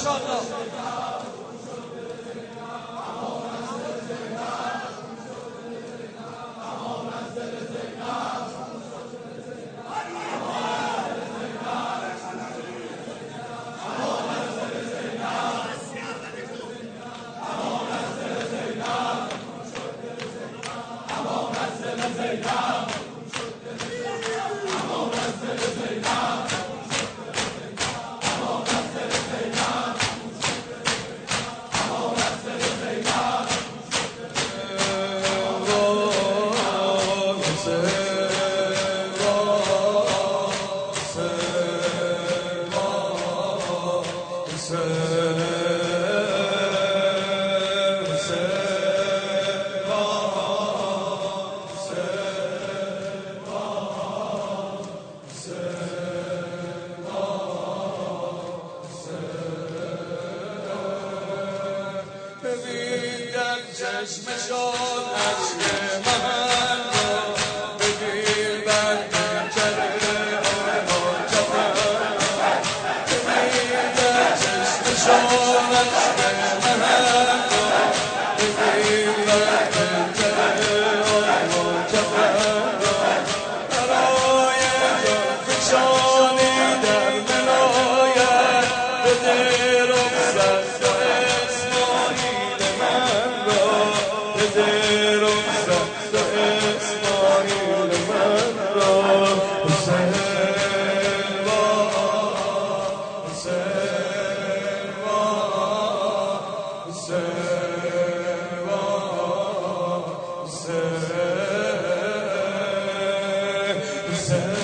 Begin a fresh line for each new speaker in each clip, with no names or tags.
چشمشان عشق من را بگیر بر پنجره آنها جفن بگیر در چشمشان عشق من را بگیر بر پنجره آنها جفن برای جان فشانی در منایت بده رخصت و اسماعیل من را بده رخصت و اسماعیل من را حسین با حسین با حسین با حسین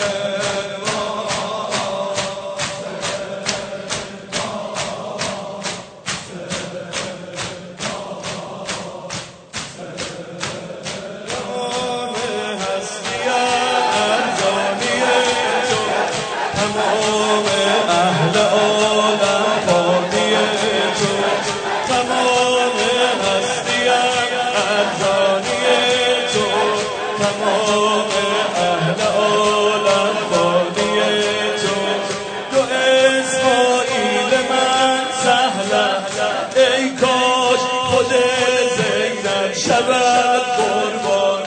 تمام اهل عالم فانی تو تمام هستی ارزانی تو تمام اهل عالم فانی تو دو اسماعیل من سهلت ای کاش خود زینب شود قربانی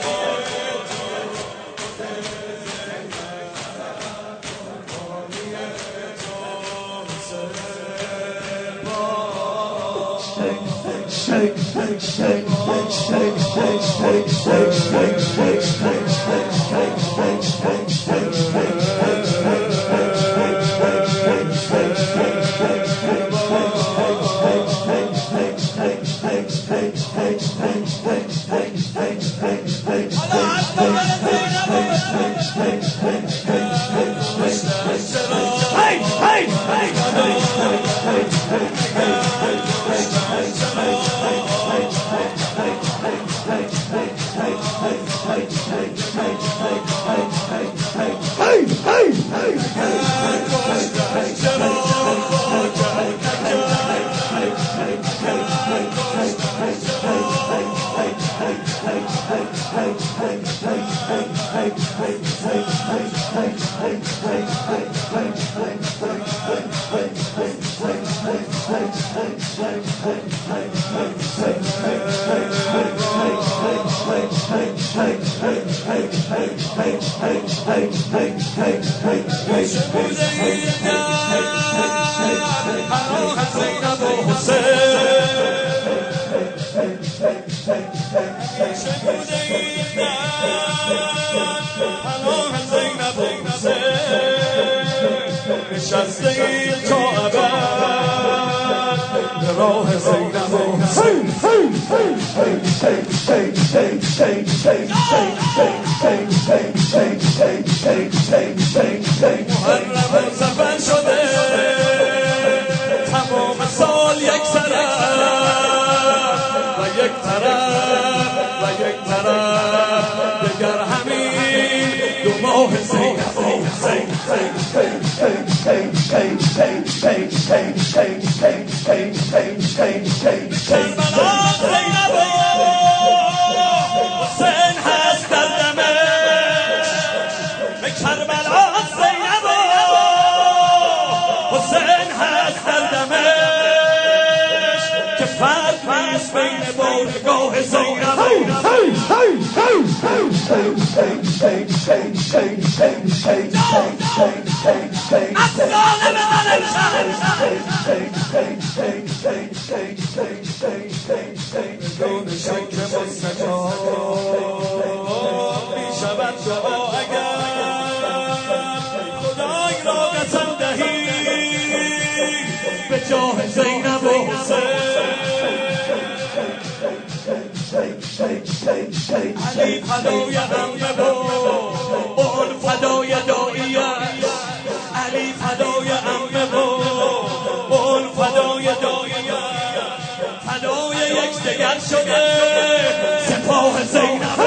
نشسته ای تا ابد به راه زینب و حسین محرم و زفن شده تمام سال یک طرف و یک طرف دگر همین دو ماه زینب و حسین کربلا زینب و حسین هست در دمشق کربلا زینب و حسین هست در دمشق بین بارگاه زینب بدون شک مستجاب می شود دعا اگر خدای را قسم دهی به جاه زینب و علی فدای عمه و اون فدای داییش علی فدای عمه و اون فدای داییش فدای یکدیگر شده سپاه زینب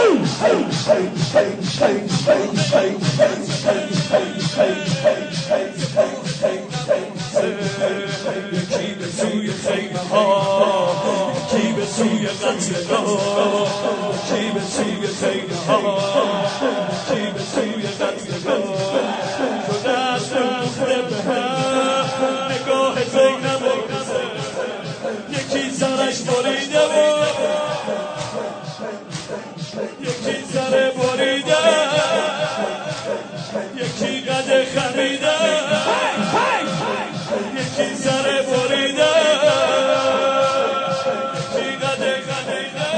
یکی به سوی خیمه ها یکی به سوی قتلگاه یکی به سوی خیمه ها یکی به سوی قتلگاه شده است دوخته به هم نگاه زینب یکی سرش بریده و یکی سر بریده یکی قد خمیده یکی سر بریده یکی قد خمیده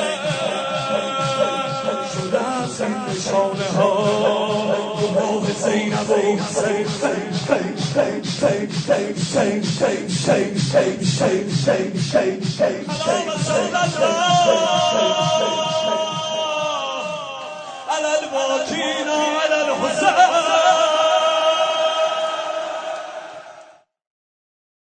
شده است این نشانه ها گناه زینب و حسین على الباكين على الحسين